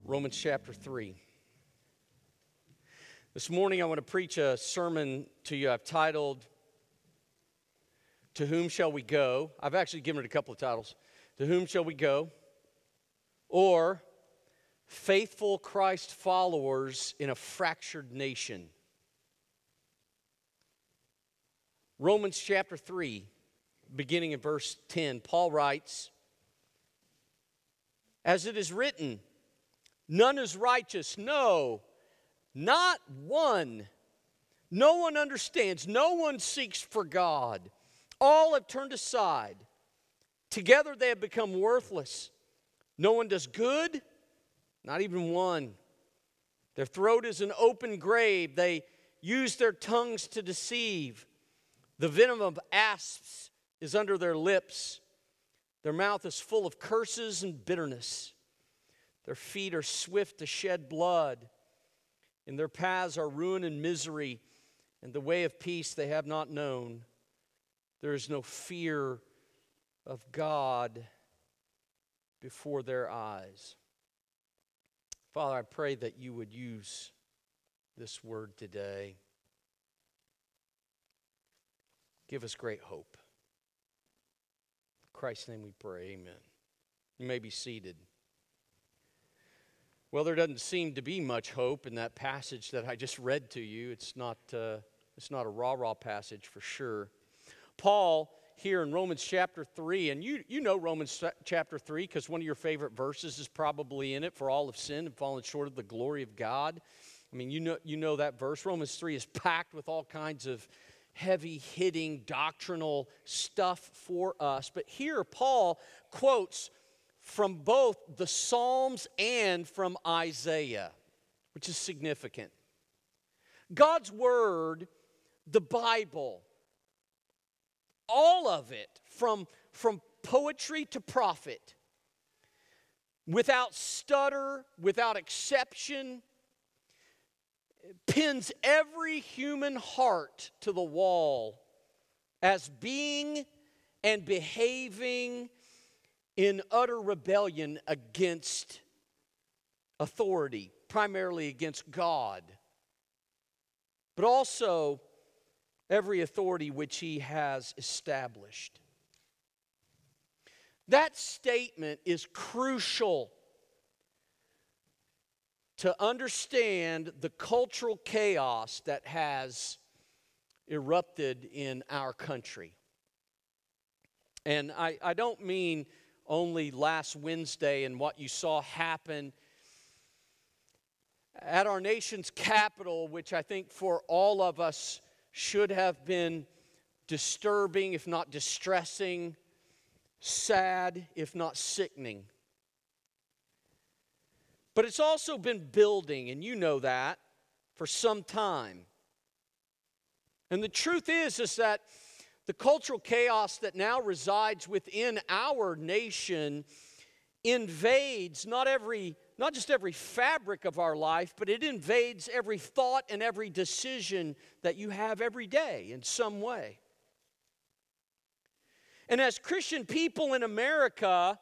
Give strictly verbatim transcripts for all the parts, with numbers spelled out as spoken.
Romans chapter three. This morning I want to preach a sermon to you I've titled, To Whom Shall We Go? I've actually given it a couple of titles. To Whom Shall We Go? Or Faithful Christ Followers in a Fractured Nation. Romans chapter three, beginning in verse ten, Paul writes, As it is written, none is righteous, no, not one. No one understands, no one seeks for God. All have turned aside. Together they have become worthless. No one does good, not even one. Their throat is an open grave. They use their tongues to deceive. The venom of asps is under their lips. Their mouth is full of curses and bitterness. Their feet are swift to shed blood. In their paths are ruin and misery, and the way of peace they have not known. There is no fear of God before their eyes. Father, I pray that you would use this word today. Give us great hope. In Christ's name we pray, amen. You may be seated. Well, there doesn't seem to be much hope in that passage that I just read to you. It's not, uh, it's not a rah-rah passage for sure. Paul, here in Romans chapter three, and you, you know Romans chapter three because one of your favorite verses is probably in it, for all have sinned and fallen short of the glory of God. I mean, you know, you know that verse. Romans three is packed with all kinds of heavy-hitting doctrinal stuff for us. But here Paul quotes from both the Psalms and from Isaiah, which is significant. God's Word, the Bible, all of it, from, from poetry to prophet, without stutter, without exception, pins every human heart to the wall as being and behaving in utter rebellion against authority, primarily against God, but also every authority which he has established. That statement is crucial to understand the cultural chaos that has erupted in our country. And I, I don't mean only last Wednesday and what you saw happen at our nation's capital, which I think for all of us should have been disturbing, if not distressing, sad, if not sickening. But it's also been building, and you know that, for some time. And the truth is, is that the cultural chaos that now resides within our nation invades not every, not just every fabric of our life, but it invades every thought and every decision that you have every day in some way. And as Christian people in America,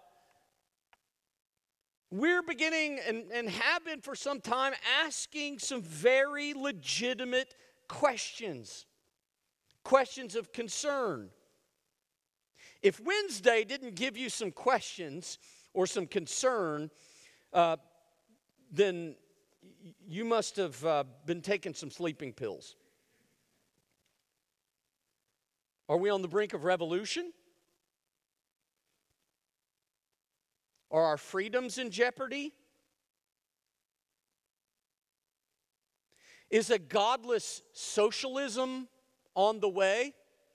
we're beginning, and, and have been for some time, asking some very legitimate questions. Questions of concern. If Wednesday didn't give you some questions or some concern, uh, then you must have uh, been taking some sleeping pills. Are we on the brink of revolution? Are our freedoms in jeopardy? Is a godless socialism on the way?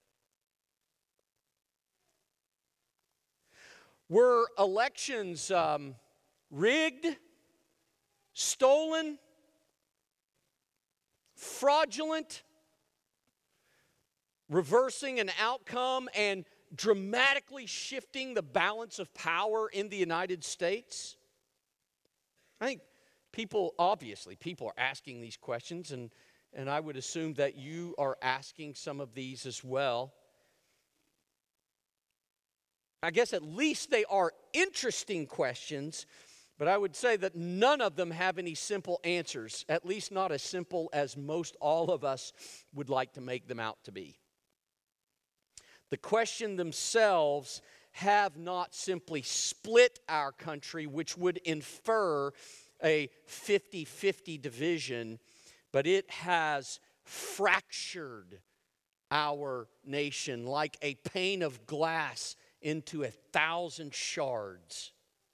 Were elections um, rigged, stolen, fraudulent, reversing an outcome and dramatically shifting the balance of power in the United States? I think people, obviously, people are asking these questions, and, and I would assume that you are asking some of these as well. I guess at least they are interesting questions, But I would say that none of them have any simple answers, at least not as simple as most all of us would like to make them out to be. The question themselves have not simply split our country, which would infer a fifty-fifty division, but it has fractured our nation like a pane of glass into a thousand shards.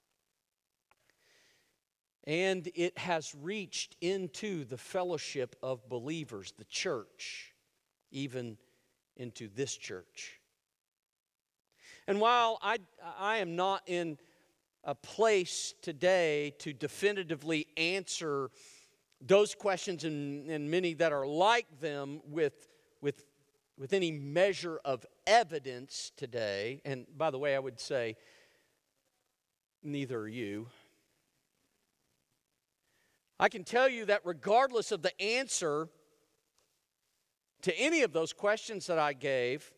And it has reached into the fellowship of believers, the church, even into this church. And while I, I am not in a place today to definitively answer those questions and, and many that are like them with, with, with any measure of evidence today, and by the way, I would say, neither are you. I can tell you that regardless of the answer to any of those questions that I gave,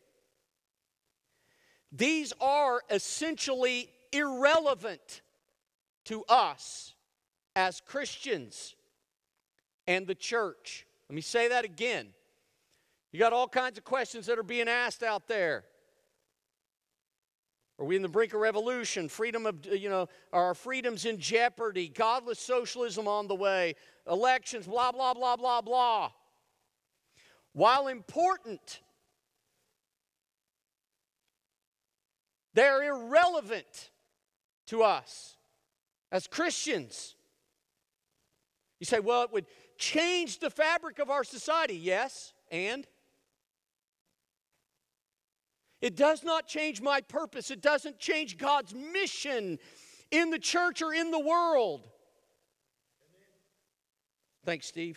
these are essentially irrelevant to us as Christians and the church. Let me say that again. You got all kinds of questions that are being asked out there. Are we in the brink of revolution? Freedom of, you know, are our freedoms in jeopardy? Godless socialism on the way? Elections, blah, blah, blah, blah, blah. While important, they're irrelevant to us as Christians. You say, well, it would change the fabric of our society. Yes, and? It does not change my purpose. It doesn't change God's mission in the church or in the world. Thanks, Steve.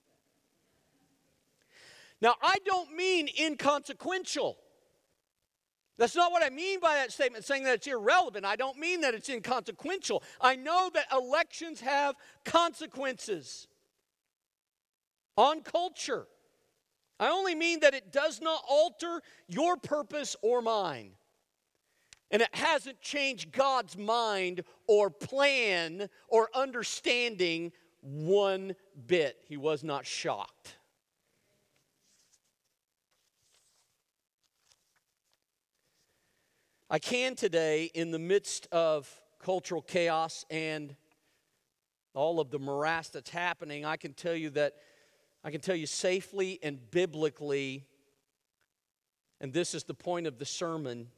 Now, I don't mean inconsequential. That's not what I mean by that statement, saying that it's irrelevant. I don't mean that it's inconsequential. I know that elections have consequences on culture. I only mean that it does not alter your purpose or mine. And it hasn't changed God's mind or plan or understanding one bit. He was not shocked. I can today, in the midst of cultural chaos and all of the morass that's happening, I can tell you that I can tell you safely and biblically, and this is the point of the sermon,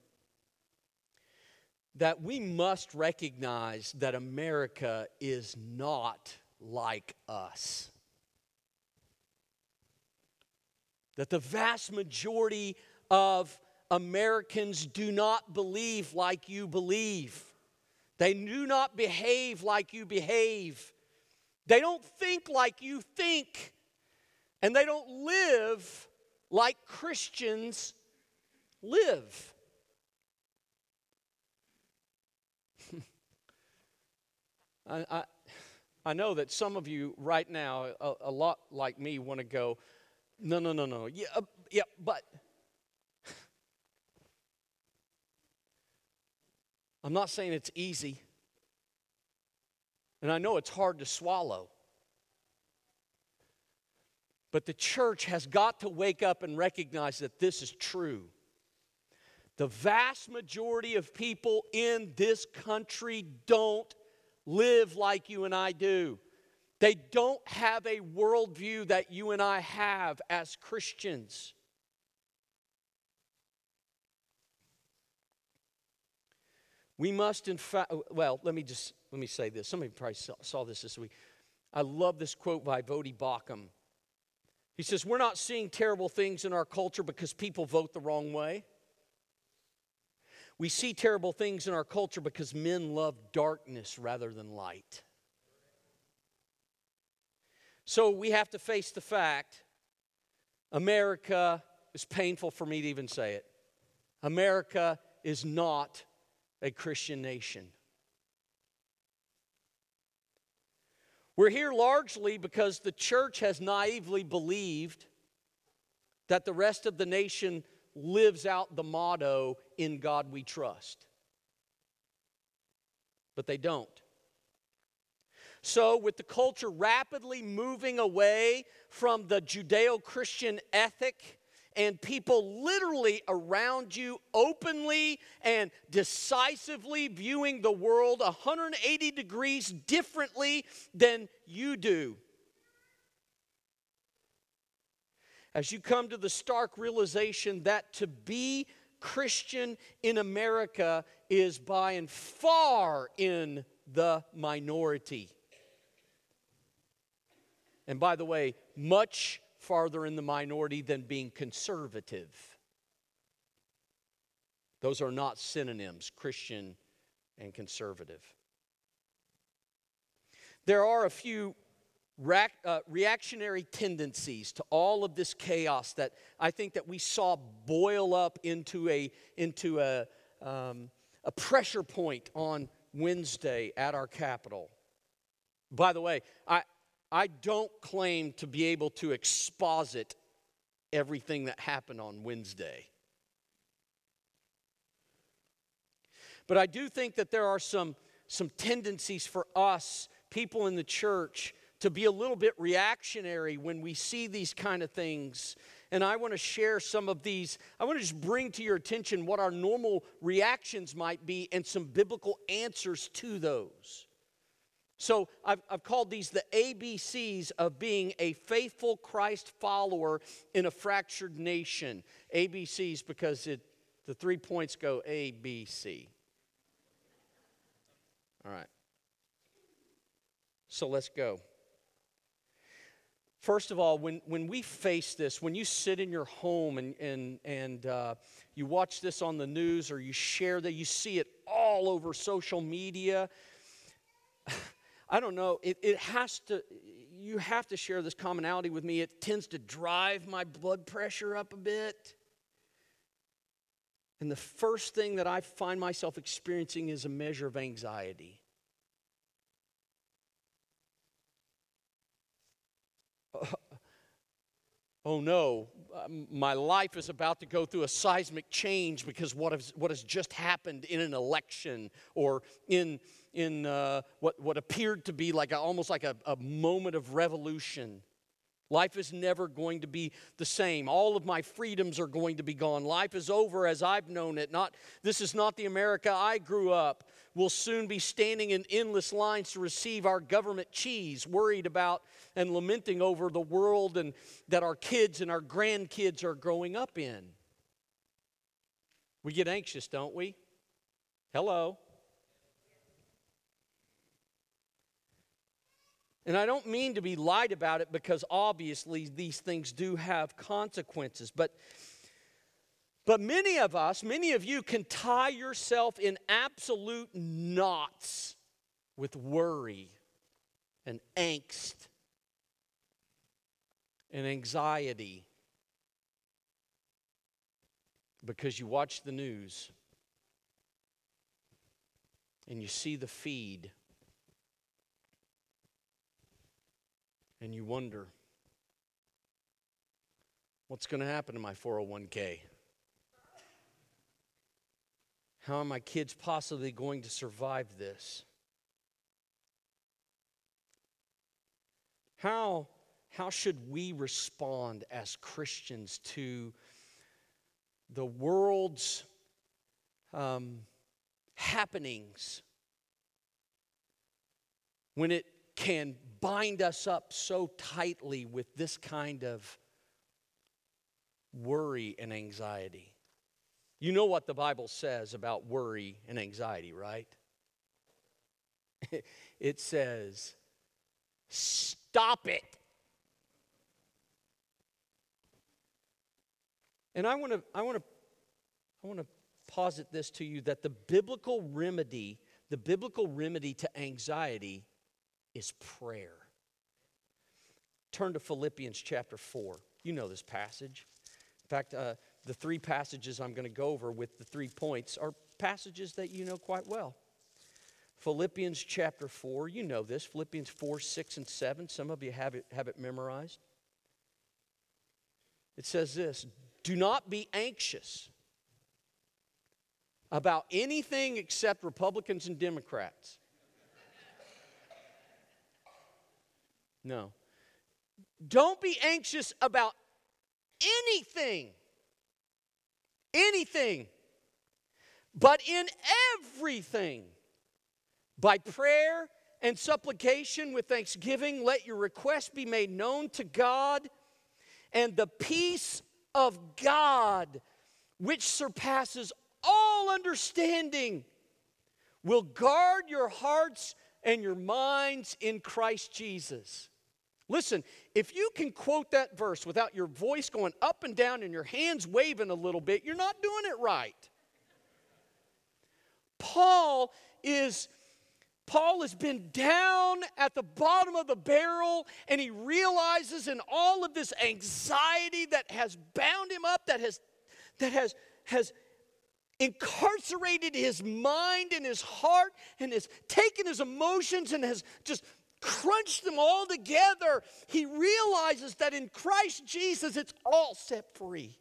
that we must recognize that America is not like us. That the vast majority of Americans do not believe like you believe. They do not behave like you behave. They don't think like you think. And they don't live like Christians live. I, I, I know that some of you right now, a, a lot like me, want to go, no, no, no, no. Yeah, uh, yeah, but I'm not saying it's easy. And I know it's hard to swallow. But the church has got to wake up and recognize that this is true. The vast majority of people in this country don't live like you and I do. They don't have a worldview that you and I have as Christians. We must, in fact, well, let me just, let me say this. Somebody probably saw, saw this this week. I love this quote by Voddie Baucham. He says, we're not seeing terrible things in our culture because people vote the wrong way. We see terrible things in our culture because men love darkness rather than light. So we have to face the fact, America, it's painful for me to even say it, America is not a Christian nation. We're here largely because the church has naively believed that the rest of the nation lives out the motto, "In God we trust." But they don't. So, with the culture rapidly moving away from the Judeo-Christian ethic, and people literally around you openly and decisively viewing the world one hundred eighty degrees differently than you do, as you come to the stark realization that to be Christian in America is by and far in the minority. And by the way, much farther in the minority than being conservative. Those are not synonyms, Christian and conservative. There are a few Reac- uh, reactionary tendencies to all of this chaos that I think that we saw boil up into a into a um, a pressure point on Wednesday at our Capitol. By the way, I I don't claim to be able to exposit everything that happened on Wednesday, but I do think that there are some some tendencies for us, people in the church, to be a little bit reactionary when we see these kind of things. And I want to share some of these. I want to just bring to your attention what our normal reactions might be and some biblical answers to those. So I've, I've called these the A B Cs of being a faithful Christ follower in a fractured nation. A B Cs because it, the three points go A, B, C. All right. So let's go. First of all, when, when we face this, when you sit in your home and, and, and uh, you watch this on the news or you share that, you see it all over social media, I don't know, it, it has to, you have to share this commonality with me. It tends to drive my blood pressure up a bit. And the first thing that I find myself experiencing is a measure of anxiety. Oh no, my life is about to go through a seismic change because what has, what has just happened in an election or in, in uh, what, what appeared to be like a, almost like a, a moment of revolution. Life is never going to be the same. All of my freedoms are going to be gone. Life is over as I've known it. Not, this is not the America I grew up. We'll soon be standing in endless lines to receive our government cheese, worried about and lamenting over the world and that our kids and our grandkids are growing up in. We get anxious, don't we? Hello. And I don't mean to be light about it because obviously these things do have consequences. But, but many of us, many of you can tie yourself in absolute knots with worry and angst and anxiety because you watch the news and you see the feed. And you wonder, what's going to happen to my four oh one k? How are my kids possibly going to survive this? How, how should we respond as Christians to the world's um, happenings when it can bind us up so tightly with this kind of worry and anxiety? You know what the Bible says about worry and anxiety, right? It says, stop it. And I want to I want to I want to posit this to you that the biblical remedy, the biblical remedy to anxiety is prayer. Turn to Philippians chapter four. You know this passage. In fact, uh, the three passages I'm going to go over with the three points are passages that you know quite well. Philippians chapter four, you know this. Philippians four, six, and seven. Some of you have it, have it memorized. It says this, do not be anxious about anything except Republicans and Democrats. No. Don't be anxious about anything. Anything. But in everything, by prayer and supplication with thanksgiving, let your requests be made known to God, and the peace of God, which surpasses all understanding, will guard your hearts and your minds in Christ Jesus. Listen, if you can quote that verse without your voice going up and down and your hands waving a little bit, you're not doing it right. Paul is, Paul has been down at the bottom of the barrel, and he realizes in all of this anxiety that has bound him up, that has, that has, has incarcerated his mind and his heart, and has taken his emotions and has just crunched them all together. He realizes that in Christ Jesus it's all set free.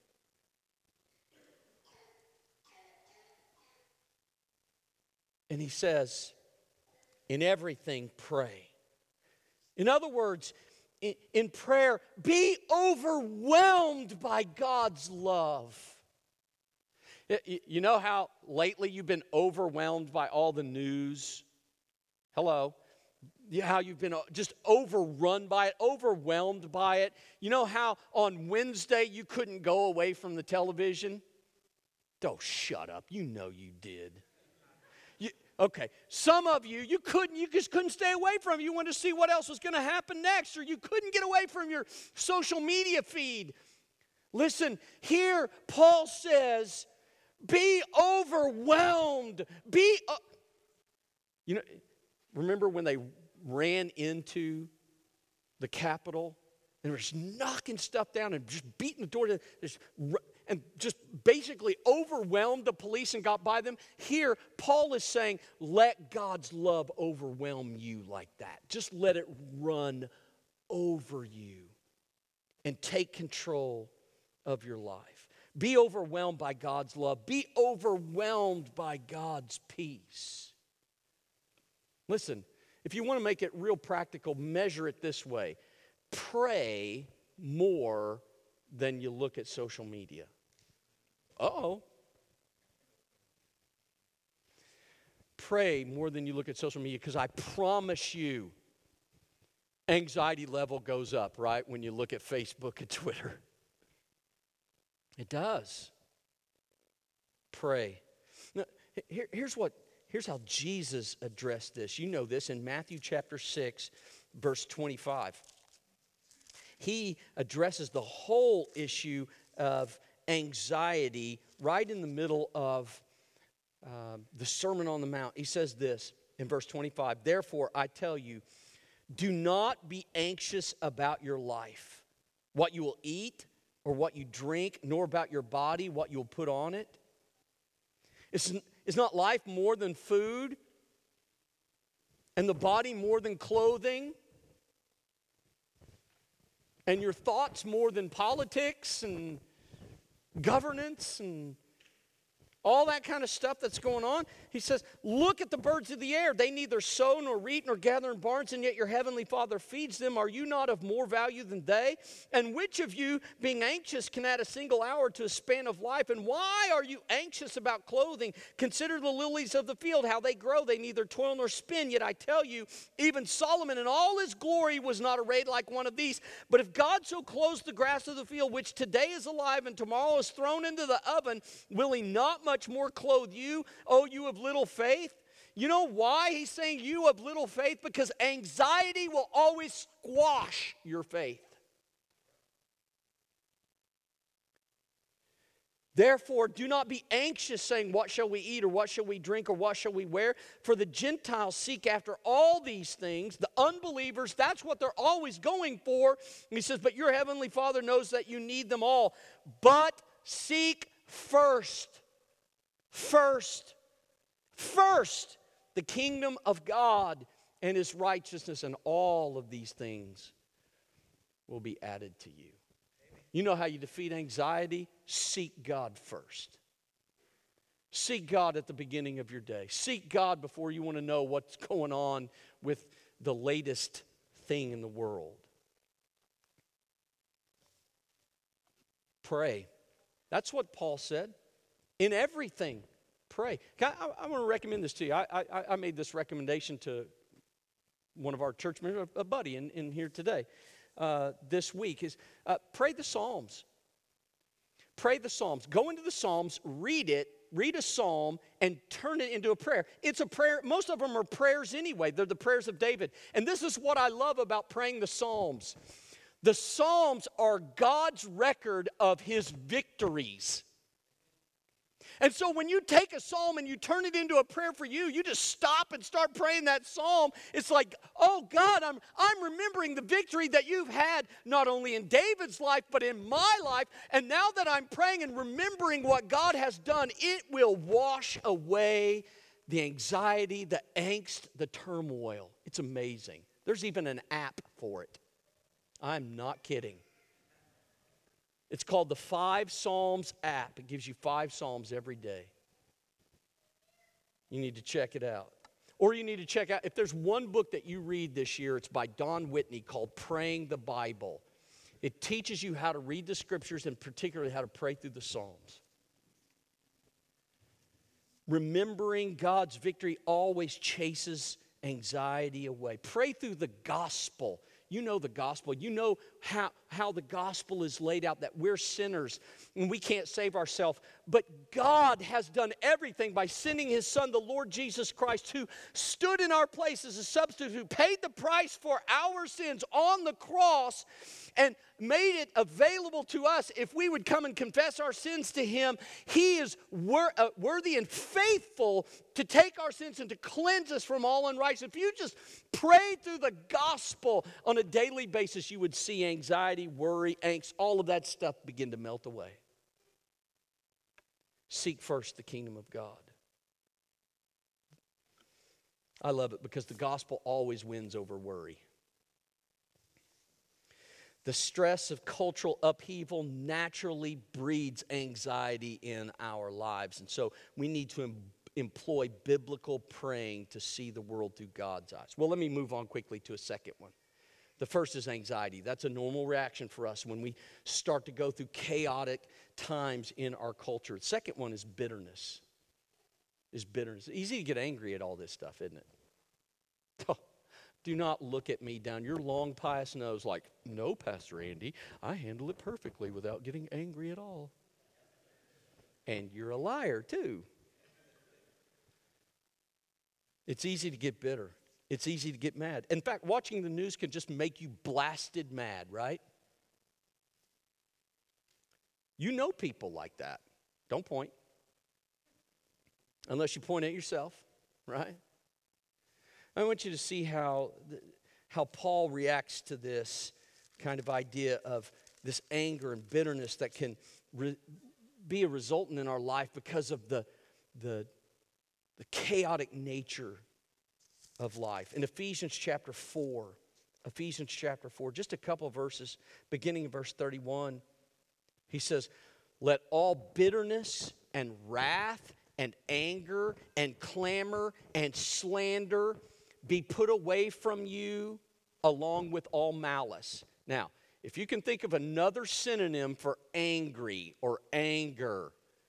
And he says, in everything, pray. In other words, in, in prayer, be overwhelmed by God's love. You know how lately you've been overwhelmed by all the news? Hello. How you've been just overrun by it, overwhelmed by it. You know how on Wednesday you couldn't go away from the television? Oh, shut up. You know you did. You, okay, some of you, you couldn't, you just couldn't stay away from it. You wanted to see what else was going to happen next, or you couldn't get away from your social media feed. Listen, here Paul says, be overwhelmed. Be, uh, you know, remember when they ran into the Capitol and were just knocking stuff down and just beating the door, just, and just basically overwhelmed the police and got by them? Here, Paul is saying, let God's love overwhelm you like that. Just let it run over you and take control of your life. Be overwhelmed by God's love. Be overwhelmed by God's peace. Listen, if you want to make it real practical, measure it this way. Pray more than you look at social media. Uh-oh. Pray more than you look at social media, because I promise you, anxiety level goes up, right, when you look at Facebook and Twitter. It does. Pray. Now, here, here's what, here's how Jesus addressed this. You know this in Matthew chapter six, verse twenty-five. He addresses the whole issue of anxiety right in the middle of uh, the Sermon on the Mount. He says this in verse twenty-five, therefore I tell you, do not be anxious about your life, what you will eat or what you drink, nor about your body, what you'll put on it. Is, is not life more than food, and the body more than clothing, and your thoughts more than politics and governance and all that kind of stuff that's going on? He says, look at the birds of the air. They neither sow nor reap nor gather in barns, and yet your heavenly Father feeds them. Are you not of more value than they? And which of you, being anxious, can add a single hour to a span of life? And why are you anxious about clothing? Consider the lilies of the field, how they grow. They neither toil nor spin. Yet I tell you, even Solomon in all his glory was not arrayed like one of these. But if God so clothes the grass of the field, which today is alive and tomorrow is thrown into the oven, will he not much more clothe you, O you of little faith? You know why he's saying you of little faith? Because anxiety will always squash your faith. Therefore, do not be anxious, saying, what shall we eat, or what shall we drink, or what shall we wear? For the Gentiles seek after all these things. The unbelievers, that's what they're always going for. And he says, but your heavenly Father knows that you need them all. But seek first, first, first the kingdom of God and his righteousness, and all of these things will be added to you. You know how you defeat anxiety? Seek God first. Seek God at the beginning of your day. Seek God before you want to know what's going on with the latest thing in the world. Pray. That's what Paul said. In everything, pray. I, I, I want to recommend this to you. I, I, I made this recommendation to one of our church members, a buddy in, in here today, uh, this week, is uh, pray the Psalms. Pray the Psalms. Go into the Psalms, read it, read a psalm, and turn it into a prayer. It's a prayer. Most of them are prayers anyway. They're the prayers of David. And this is what I love about praying the Psalms. The Psalms are God's record of his victories. And so when you take a psalm and you turn it into a prayer for you, you just stop and start praying that psalm. It's like, oh God, I'm, I'm remembering the victory that you've had not only in David's life, but in my life. And now that I'm praying and remembering what God has done, it will wash away the anxiety, the angst, the turmoil. It's amazing. There's even an app for it. I'm not kidding. It's called the Five Psalms app. It gives you five psalms every day. You need to check it out. Or you need to check out, if there's one book that you read this year, it's by Don Whitney called Praying the Bible. It teaches you how to read the scriptures and particularly how to pray through the Psalms. Remembering God's victory always chases anxiety away. Pray through the gospel. You know the gospel. You know how, how the gospel is laid out, that we're sinners and we can't save ourselves. But God has done everything by sending his son, the Lord Jesus Christ, who stood in our place as a substitute, who paid the price for our sins on the cross and made it available to us. If we would come and confess our sins to him, he is wor- uh, worthy and faithful to take our sins and to cleanse us from all unrighteousness. If you just pray through the gospel on a daily basis, you would see anxiety, worry, angst, all of that stuff begin to melt away. Seek first the kingdom of God. I love it because the gospel always wins over worry. The stress of cultural upheaval naturally breeds anxiety in our lives. And so we need to em- employ biblical praying to see the world through God's eyes. Well, let me move on quickly to a second one. The first is anxiety. That's a normal reaction for us when we start to go through chaotic times in our culture. The second one is bitterness. Is bitterness. It's easy to get angry at all this stuff, isn't it? Oh, do not look at me down your long pious nose like, no, Pastor Andy, I handle it perfectly without getting angry at all. And you're a liar too. It's easy to get bitter. It's easy to get mad. In fact, watching the news can just make you blasted mad, right? You know people like that. Don't point. Unless you point at yourself, right? I want you to see how, how Paul reacts to this kind of idea of this anger and bitterness that can re- be a resultant in our life because of the, the, the chaotic nature of life. In Ephesians chapter four, Ephesians chapter four, just a couple of verses, beginning in verse thirty-one, he says, let all bitterness and wrath and anger and clamor and slander be put away from you along with all malice. Now, if you can think of another synonym for angry or anger,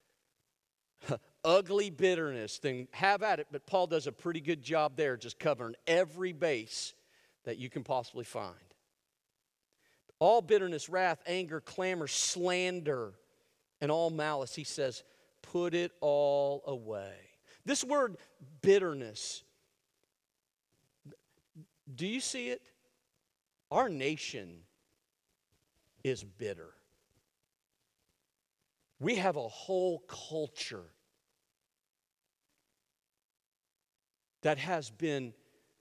ugly bitterness, then have at it. But Paul does a pretty good job there, just covering every base that you can possibly find. All bitterness, wrath, anger, clamor, slander, and all malice, he says, put it all away. This word bitterness, do you see it? Our nation is bitter. We have a whole culture that has been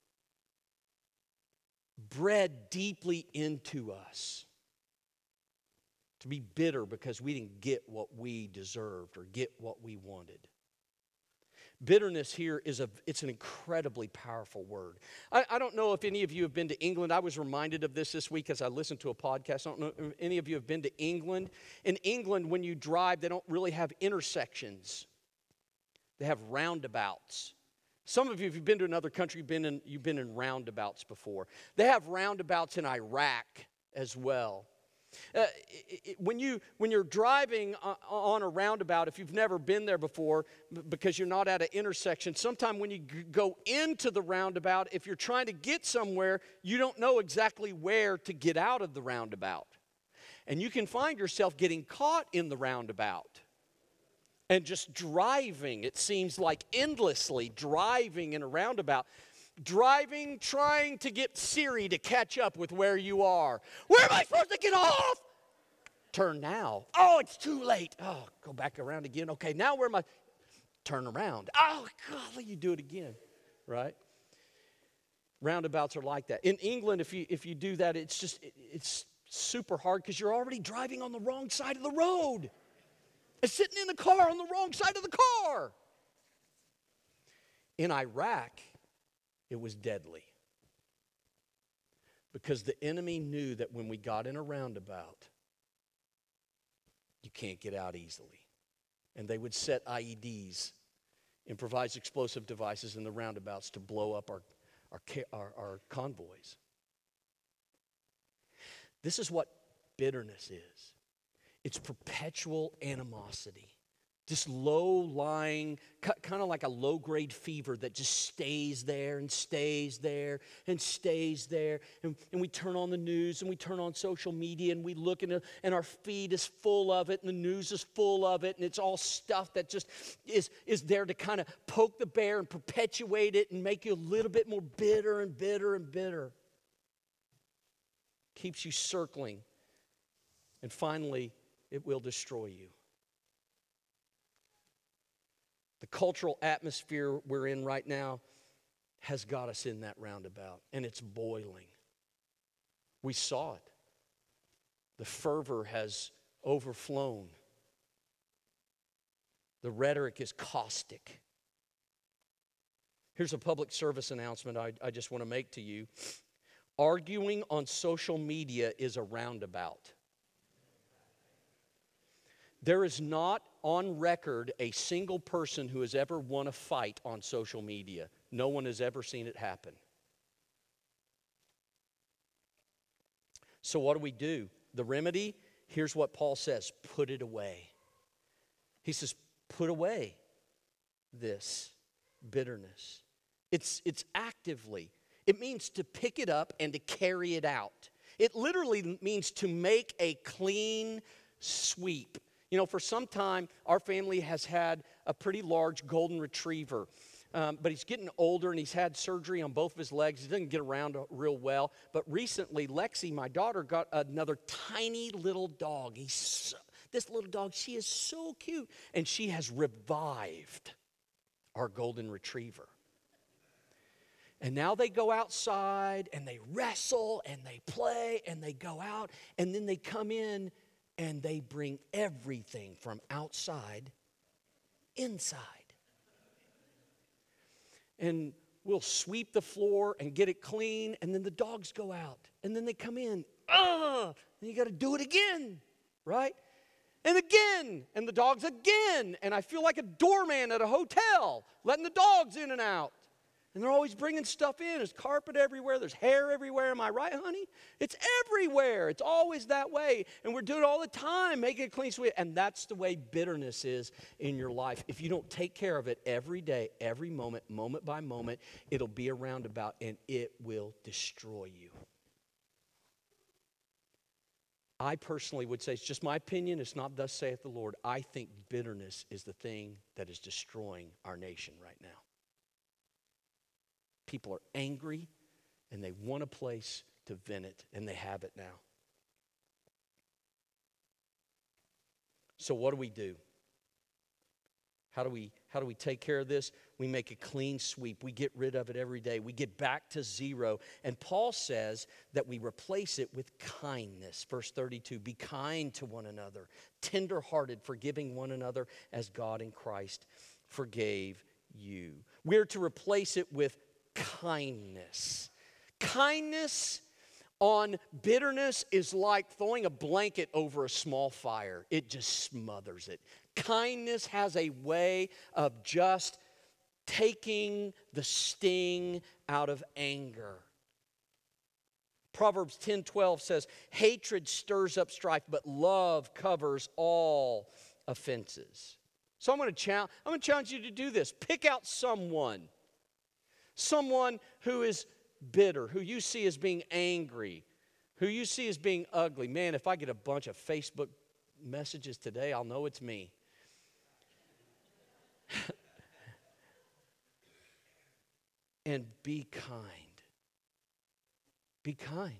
bred deeply into us to be bitter because we didn't get what we deserved or get what we wanted. Bitterness here is a, it's an incredibly powerful word. I, I don't know if any of you have been to England. I was reminded of this this week as I listened to a podcast. I don't know if any of you have been to England. In England, when you drive, they don't really have intersections. They have roundabouts. Some of you, if you've been to another country, you've been in, you've been in roundabouts before. They have roundabouts in Iraq as well. Uh, it, it, when, you, when you're driving on a roundabout, if you've never been there before, because you're not at an intersection, sometime when you g- go into the roundabout, if you're trying to get somewhere, you don't know exactly where to get out of the roundabout. And you can find yourself getting caught in the roundabout and just driving, it seems like endlessly driving in a roundabout. Driving, trying to get Siri to catch up with where you are. Where am I supposed to get off? Turn now. Oh, it's too late. Oh, go back around again. Okay, now where am I? Turn around. Oh, golly, you do it again, right? Roundabouts are like that. In England, if you if you do that, it's just, it, it's super hard because you're already driving on the wrong side of the road. And sitting in the car on the wrong side of the car. In Iraq, it was deadly. Because the enemy knew that when we got in a roundabout, you can't get out easily. And they would set I E Ds, improvised explosive devices, in the roundabouts to blow up our, our, our, our convoys. This is what bitterness is. It's perpetual animosity. Just low-lying, kind of like a low-grade fever that just stays there and stays there and stays there. And, and we turn on the news and we turn on social media and we look and, and our feed is full of it and the news is full of it. And it's all stuff that just is, is there to kind of poke the bear and perpetuate it and make you a little bit more bitter and bitter and bitter. Keeps you circling. And finally, it will destroy you. The cultural atmosphere we're in right now has got us in that roundabout, and it's boiling. We saw it. The fervor has overflown. The rhetoric is caustic. Here's a public service announcement I, I just want to make to you. Arguing on social media is a roundabout. There is not on record a single person who has ever won a fight on social media. No one has ever seen it happen. So what do we do? The remedy, here's what Paul says, put it away. He says, put away this bitterness. It's, it's actively. It means to pick it up and to carry it out. It literally means to make a clean sweep. You know, for some time, our family has had a pretty large golden retriever. Um, but he's getting older and he's had surgery on both of his legs. He doesn't get around real well. But recently, Lexi, my daughter, got another tiny little dog. He's so, this little dog, she is so cute. And she has revived our golden retriever. And now they go outside and they wrestle and they play and they go out. And then they come in and they bring everything from outside inside. And we'll sweep the floor and get it clean, and then the dogs go out. And then they come in. Ugh! And you got to do it again, right? And again, and the dogs again. And I feel like a doorman at a hotel, letting the dogs in and out. And they're always bringing stuff in. There's carpet everywhere. There's hair everywhere. Am I right, honey? It's everywhere. It's always that way. And we're doing it all the time, making it clean sweep. And that's the way bitterness is in your life. If you don't take care of it every day, every moment, moment by moment, it'll be a roundabout and it will destroy you. I personally would say, it's just my opinion. It's not thus saith the Lord. I think bitterness is the thing that is destroying our nation right now. People are angry, and they want a place to vent it, and they have it now. So what do we do? How do we, how do we take care of this? We make a clean sweep. We get rid of it every day. We get back to zero. And Paul says that we replace it with kindness. Verse thirty-two, be kind to one another, tender-hearted, forgiving one another as God in Christ forgave you. We're to replace it with kindness. Kindness on bitterness is like throwing a blanket over a small fire. It just smothers it. Kindness has a way of just taking the sting out of anger. Proverbs ten twelve says, hatred stirs up strife, but love covers all offenses. So I'm going to challenge, I'm going to challenge you to do this. Pick out someone. Someone who is bitter, who you see as being angry, who you see as being ugly. Man, if I get a bunch of Facebook messages today, I'll know it's me. And be kind. Be kind.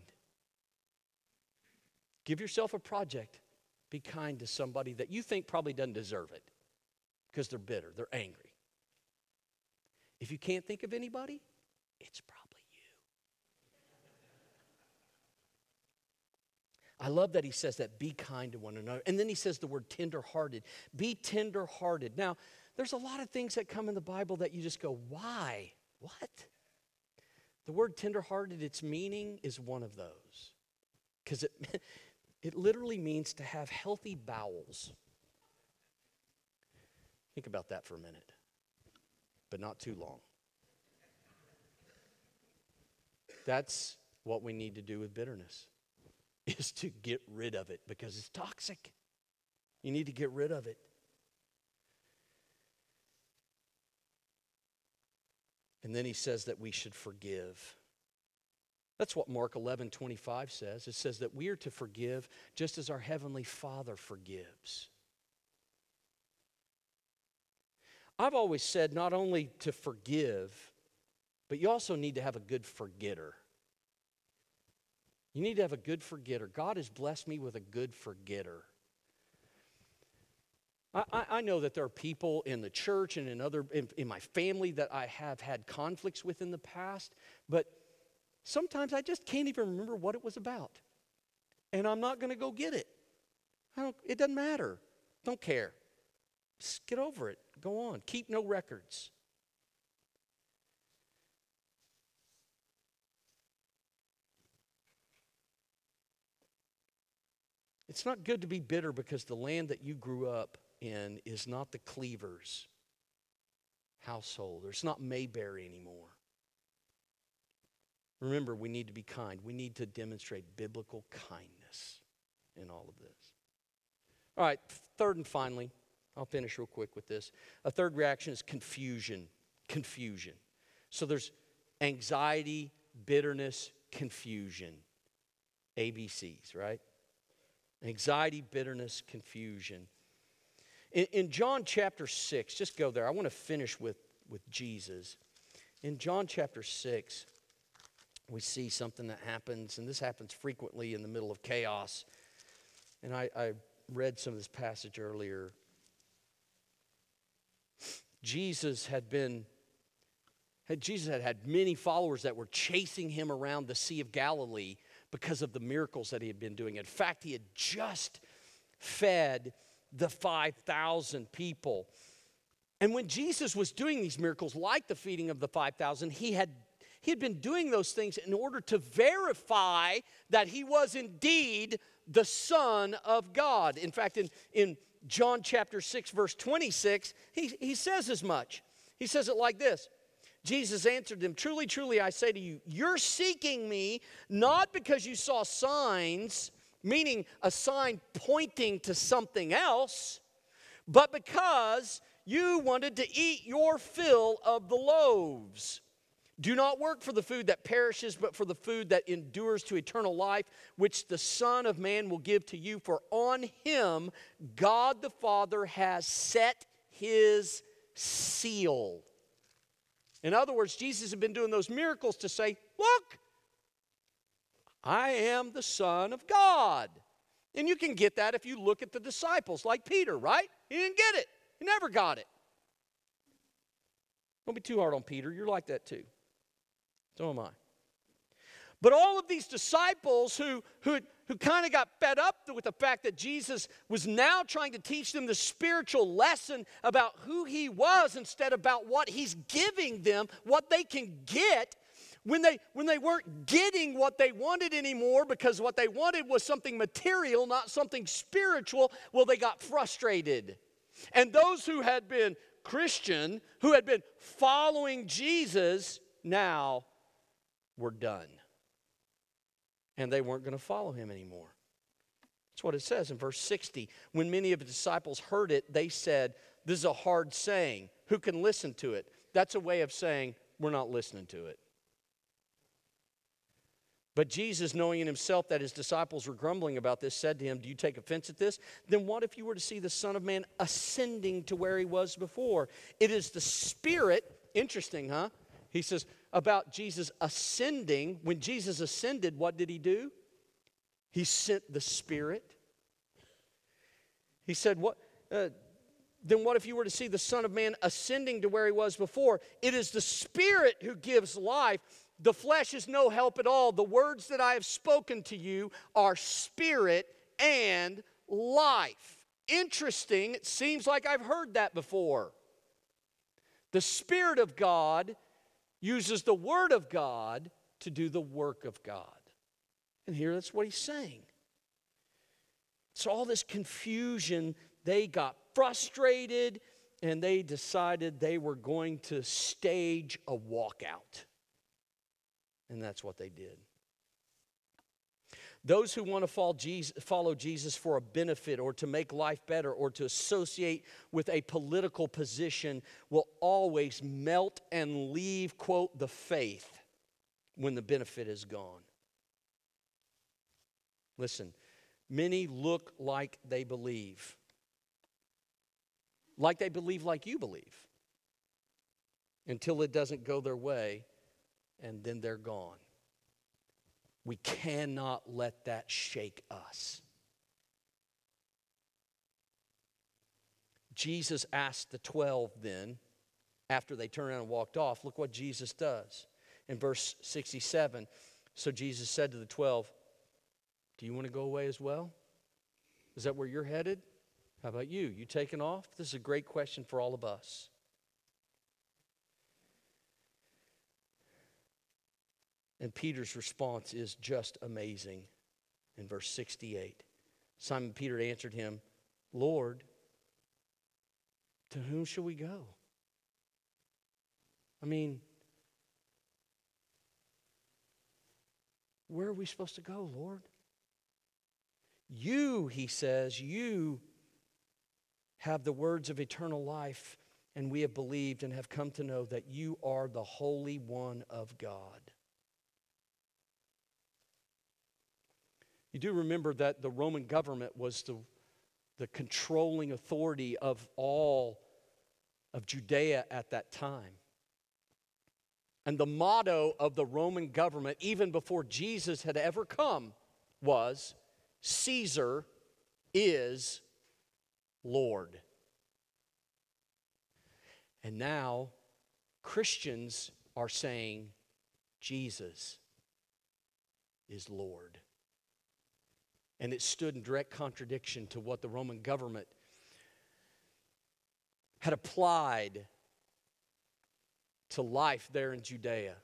Give yourself a project. Be kind to somebody that you think probably doesn't deserve it because they're bitter, they're angry. If you can't think of anybody, it's probably you. I love that he says that, be kind to one another. And then he says the word tender-hearted. Be tender-hearted. Now, there's a lot of things that come in the Bible that you just go, why? What? The word tender-hearted, its meaning is one of those. Because it, it literally means to have healthy bowels. Think about that for a minute, but not too long. That's what we need to do with bitterness, is to get rid of it because it's toxic. You need to get rid of it. And then he says that we should forgive. That's what Mark eleven twenty-five says. It says that we are to forgive just as our Heavenly Father forgives. I've always said not only to forgive, but you also need to have a good forgetter. You need to have a good forgetter. God has blessed me with a good forgetter. I, I know that there are people in the church and in other in, in my family that I have had conflicts with in the past, but sometimes I just can't even remember what it was about. And I'm not going to go get it. I don't, it doesn't matter. Don't care. Just get over it. Go on. Keep no records. It's not good to be bitter because the land that you grew up in is not the Cleavers household. It's not Mayberry anymore. Remember, we need to be kind. We need to demonstrate biblical kindness in all of this. All right, third and finally, I'll finish real quick with this. A third reaction is confusion. Confusion. So there's anxiety, bitterness, confusion. A B Cs, right? Anxiety, bitterness, confusion. In, in John chapter six, just go there. I want to finish with, with Jesus. In John chapter six, we see something that happens, and this happens frequently in the middle of chaos. And I, I read some of this passage earlier. Jesus had been, had, Jesus had had many followers that were chasing him around the Sea of Galilee because of the miracles that he had been doing. In fact, he had just fed the five thousand people. And when Jesus was doing these miracles, like the feeding of the five thousand, he had He had been doing those things in order to verify that he was indeed the Son of God. In fact, in, in John chapter six, verse twenty-six, he, he says as much. He says it like this. Jesus answered them, "Truly, truly, I say to you, you're seeking me not because you saw signs," meaning a sign pointing to something else, "but because you wanted to eat your fill of the loaves. Do not work for the food that perishes, but for the food that endures to eternal life, which the Son of Man will give to you. For on him God the Father has set his seal." In other words, Jesus had been doing those miracles to say, look, I am the Son of God. And you can get that if you look at the disciples, like Peter, right? He didn't get it. He never got it. Don't be too hard on Peter. You're like that too. So am I. But all of these disciples who, who, who kind of got fed up with the fact that Jesus was now trying to teach them the spiritual lesson about who he was instead about what he's giving them, what they can get, when they, when they weren't getting what they wanted anymore because what they wanted was something material, not something spiritual, well, they got frustrated. And those who had been Christian who had been following Jesus now were done. And they weren't going to follow him anymore. That's what it says in verse sixty. When many of the disciples heard it, they said, this is a hard saying. Who can listen to it? That's a way of saying, we're not listening to it. But Jesus, knowing in himself that his disciples were grumbling about this, said to him, do you take offense at this? Then what if you were to see the Son of Man ascending to where he was before? It is the Spirit, interesting, huh? He says about Jesus ascending. When Jesus ascended, what did he do? He sent the Spirit. He said, "What? Uh, then what if you were to see the Son of Man ascending to where he was before? It is the Spirit who gives life. The flesh is no help at all. The words that I have spoken to you are spirit and life." Interesting. It seems like I've heard that before. The Spirit of God uses the Word of God to do the work of God. And here that's what he's saying. So all this confusion, they got frustrated and they decided they were going to stage a walkout. And that's what they did. Those who want to follow Jesus, follow Jesus for a benefit or to make life better or to associate with a political position will always melt and leave, quote, the faith when the benefit is gone. Listen, many look like they believe. Like they believe like you believe. Until it doesn't go their way, and then they're gone. We cannot let that shake us. Jesus asked the twelve then, after they turned around and walked off, look what Jesus does. In verse sixty-seven, so Jesus said to the twelve, do you want to go away as well? Is that where you're headed? How about you? You taking off? This is a great question for all of us. And Peter's response is just amazing. In verse sixty-eight, Simon Peter answered him, Lord, to whom shall we go? I mean, where are we supposed to go, Lord? You, he says, you have the words of eternal life, and we have believed and have come to know that you are the Holy One of God. You do remember that the Roman government was the, the controlling authority of all of Judea at that time. And the motto of the Roman government, even before Jesus had ever come, was, Caesar is Lord. And now Christians are saying Jesus is Lord. And it stood in direct contradiction to what the Roman government had applied to life there in Judea.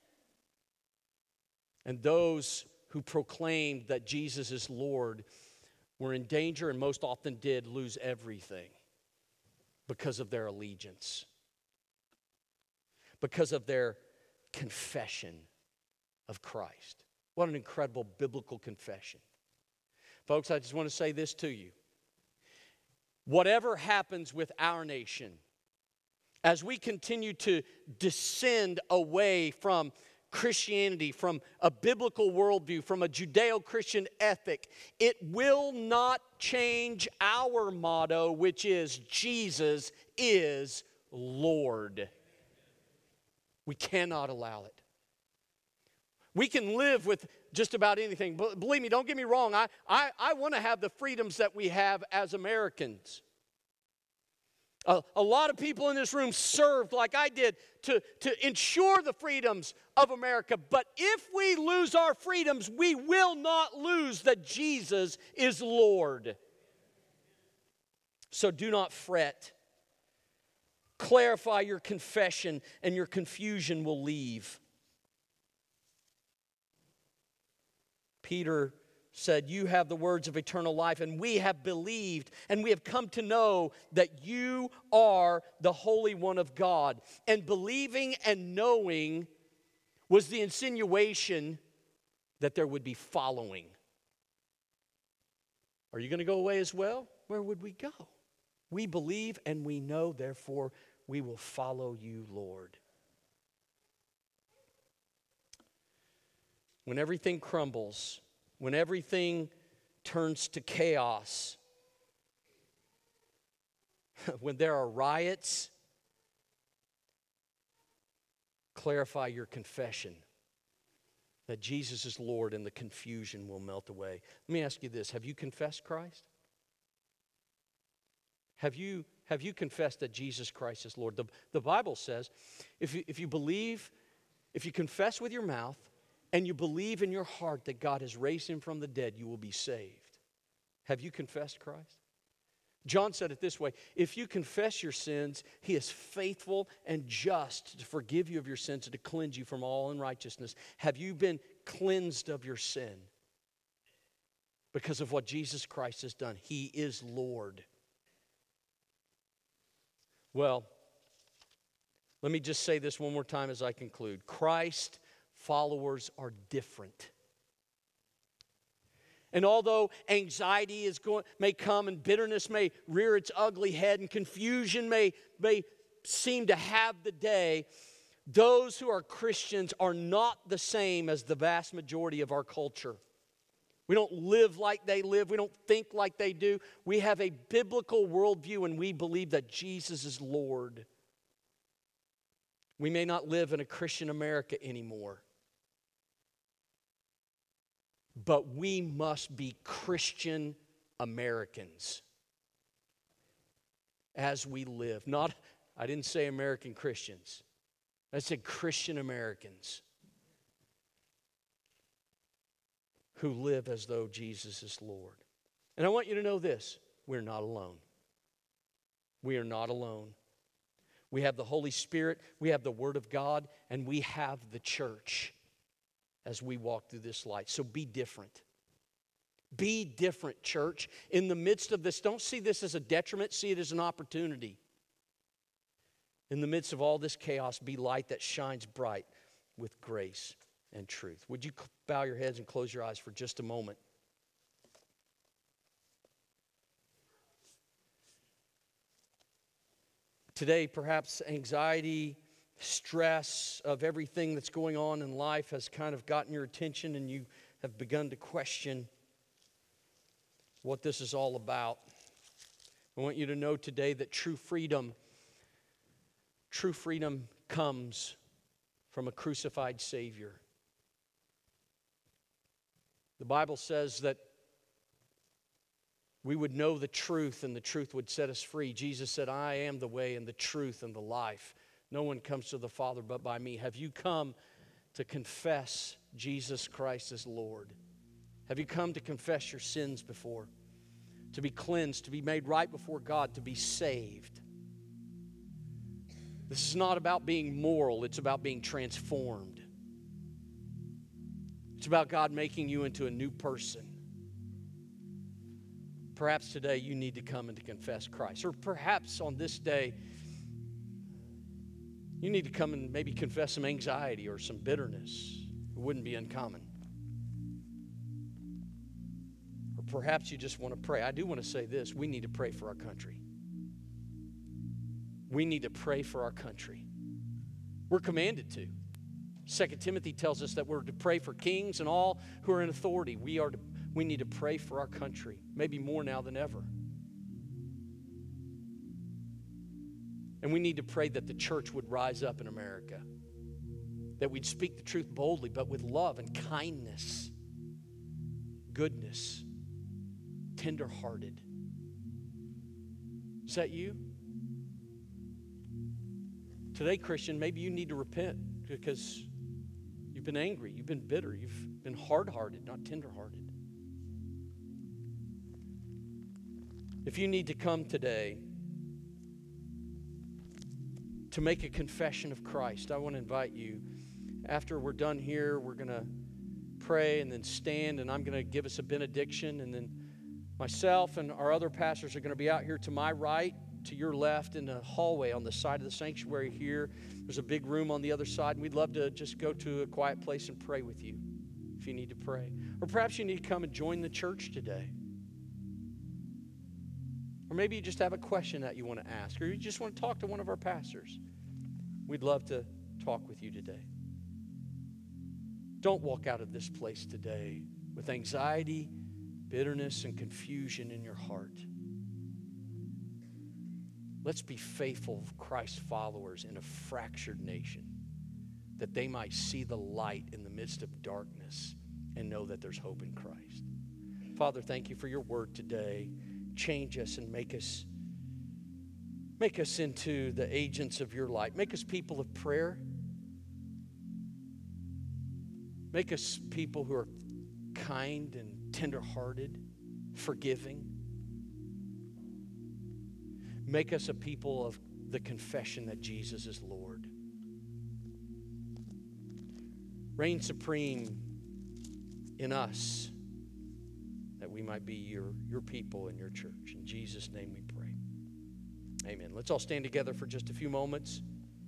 And those who proclaimed that Jesus is Lord were in danger and most often did lose everything because of their allegiance, because of their confession of Christ. What an incredible biblical confession. Folks, I just want to say this to you. Whatever happens with our nation, as we continue to descend away from Christianity, from a biblical worldview, from a Judeo-Christian ethic, it will not change our motto, which is Jesus is Lord. We cannot allow it. We can live with just about anything. But believe me, don't get me wrong. I, I, I want to have the freedoms that we have as Americans. A, a lot of people in this room served like I did to, to ensure the freedoms of America. But if we lose our freedoms, we will not lose that Jesus is Lord. So do not fret. Clarify your confession and your confusion will leave. Peter said, you have the words of eternal life, and we have believed, and we have come to know that you are the Holy One of God. And believing and knowing was the insinuation that there would be following. Are you going to go away as well? Where would we go? We believe and we know, therefore we will follow you, Lord. When everything crumbles, when everything turns to chaos, when there are riots, clarify your confession that Jesus is Lord and the confusion will melt away. Let me ask you this. Have you confessed Christ? Have you, have you confessed that Jesus Christ is Lord? The, the Bible says if you, if you believe, if you confess with your mouth and you believe in your heart that God has raised him from the dead, you will be saved. Have you confessed Christ? John said it this way, if you confess your sins, he is faithful and just to forgive you of your sins and to cleanse you from all unrighteousness. Have you been cleansed of your sin because of what Jesus Christ has done? He is Lord. Well, let me just say this one more time as I conclude. Christ followers are different. And although anxiety is going, may come and bitterness may rear its ugly head and confusion may, may seem to have the day, those who are Christians are not the same as the vast majority of our culture. We don't live like they live. We don't think like they do. We have a biblical worldview and we believe that Jesus is Lord. We may not live in a Christian America anymore, but we must be Christian Americans as we live. Not, I didn't say American Christians. I said Christian Americans who live as though Jesus is Lord. And I want you to know this, we're not alone. We are not alone. We have the Holy Spirit, we have the Word of God, and we have the church as we walk through this light. So be different. Be different, church. In the midst of this, don't see this as a detriment, see it as an opportunity. In the midst of all this chaos, be light that shines bright with grace and truth. Would you bow your heads and close your eyes for just a moment? Today, perhaps anxiety, stress of everything that's going on in life has kind of gotten your attention and you have begun to question what this is all about. I want you to know today that true freedom, true freedom comes from a crucified Savior. The Bible says that we would know the truth and the truth would set us free. Jesus said, I am the way and the truth and the life. No one comes to the Father but by me. Have you come to confess Jesus Christ as Lord? Have you come to confess your sins before? To be cleansed, to be made right before God, to be saved? This is not about being moral, it's about being transformed. It's about God making you into a new person. Perhaps today you need to come and to confess Christ. Or perhaps on this day, you need to come and maybe confess some anxiety or some bitterness. It wouldn't be uncommon. Or perhaps you just want to pray. I do want to say this. We need to pray for our country. We need to pray for our country. We're commanded to. Second Timothy tells us that we're to pray for kings and all who are in authority. We are to, we need to pray for our country, maybe more now than ever. And we need to pray that the church would rise up in America, that we'd speak the truth boldly, but with love and kindness, goodness, tender-hearted. Is that you? Today, Christian, maybe you need to repent because you've been angry, you've been bitter, you've been hard-hearted, not tender-hearted. If you need to come today to make a confession of Christ, I want to invite you. After we're done here, we're going to pray and then stand, and I'm going to give us a benediction, and then myself and our other pastors are going to be out here to my right, to your left, in the hallway on the side of the sanctuary here. There's a big room on the other side, and we'd love to just go to a quiet place and pray with you if you need to pray. Or perhaps you need to come and join the church today. Or maybe you just have a question that you want to ask, or you just want to talk to one of our pastors. We'd love to talk with you today. Don't walk out of this place today with anxiety, bitterness, and confusion in your heart. Let's be faithful Christ followers in a fractured nation, that they might see the light in the midst of darkness and know that there's hope in Christ. Father, thank you for your word today. Change us and make us, make us into the agents of your light. Make us people of prayer. Make us people who are kind and tenderhearted, forgiving. Make us a people of the confession that Jesus is Lord. Reign supreme in us, that we might be your, your people and your church. In Jesus' name we pray. Amen. Let's all stand together for just a few moments.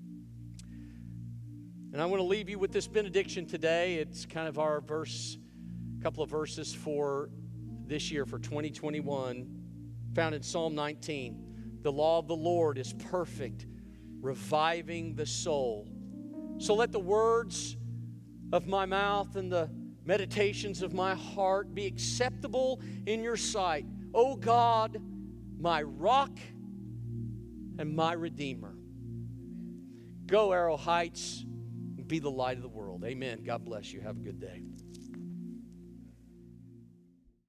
And I want to leave you with this benediction today. It's kind of our verse, a couple of verses for this year, for twenty twenty-one, found in Psalm nineteen. The law of the Lord is perfect, reviving the soul. So let the words of my mouth and the meditations of my heart be acceptable in your sight, O God, my rock and my redeemer. Go, Arrow Heights, and be the light of the world. Amen. God bless you. Have a good day.